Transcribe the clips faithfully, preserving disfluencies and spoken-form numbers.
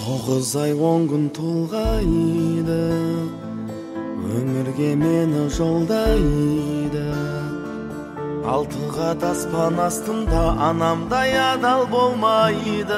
Тоғыз ай он күн толғайды, өмірге мені жолдайды. Алты қат аспан астында анамдай адал болмайды,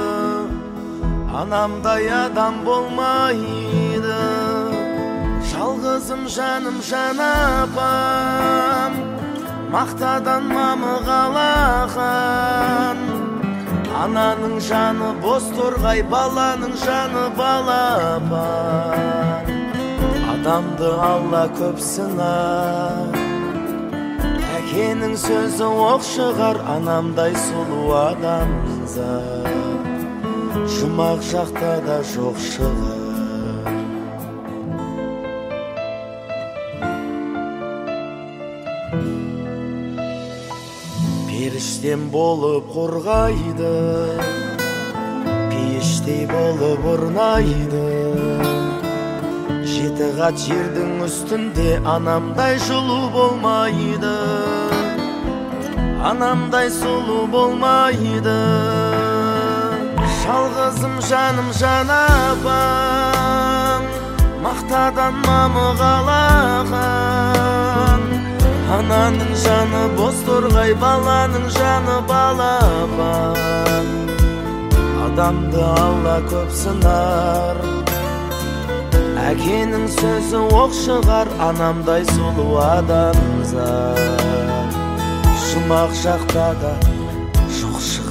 анамдай адам болмайды. Жалғызым жаным жан апам, мақтадан мамығалаған. Ананың жаны бос торғай, баланың жаны балапан. Адамды Алла көп сынар, әкенің сөзі оқ шығар. Анамдай сұлу адамзат жұмақ жақта да жоқ шығар. Періштем болып қорғайды, пейіштей болып орнайды. Жеті қат жердің үстінде анамдай жылу болмайды, анамдай сұлу болмайды. Жалғызым жаным жан апам, мақтадан мамығалаған. Ананың жаны бос торғай, баланың жаны балапан. Адамды Алла көп сынар, әкенің сөзі оқ шығар. Анамдай сұлу адамзат жұмақ жақта да жоқ шығар.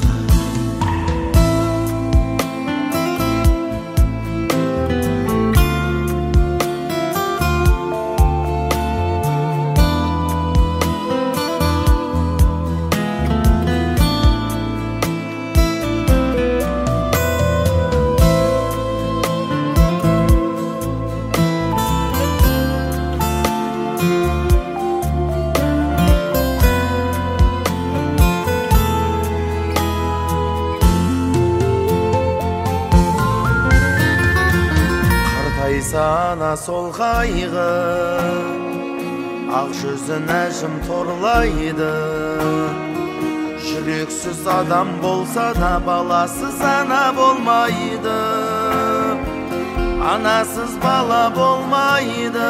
Ана сол қайғы, ақ жүзін әжім торлайды. Жүрексіз адам болса да баласыз ана болмайды, анасыз бала болмайды.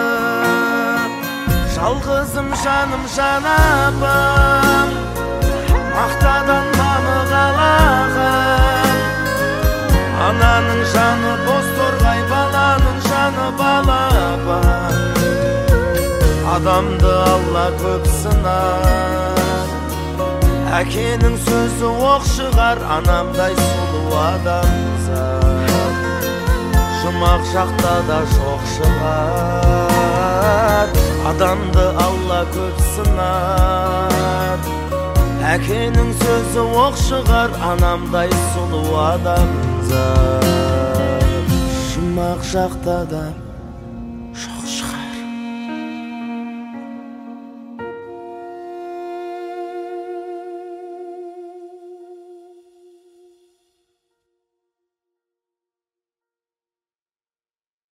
Жалғызым жаным жан апам, мақтадан мамығалаған. Ананың жаны бос торғай, баланың жаны балапан. Адамды Алла көп сынар, әкенің сөзі оқ шығар. Анамдай сұлу адамзат жұмақ жақта да жоқ шығар. Адамды Алла көп сынар, әкенің сөзі оқ шығар. Анамдай сұлу адамзат жұмақ жақта да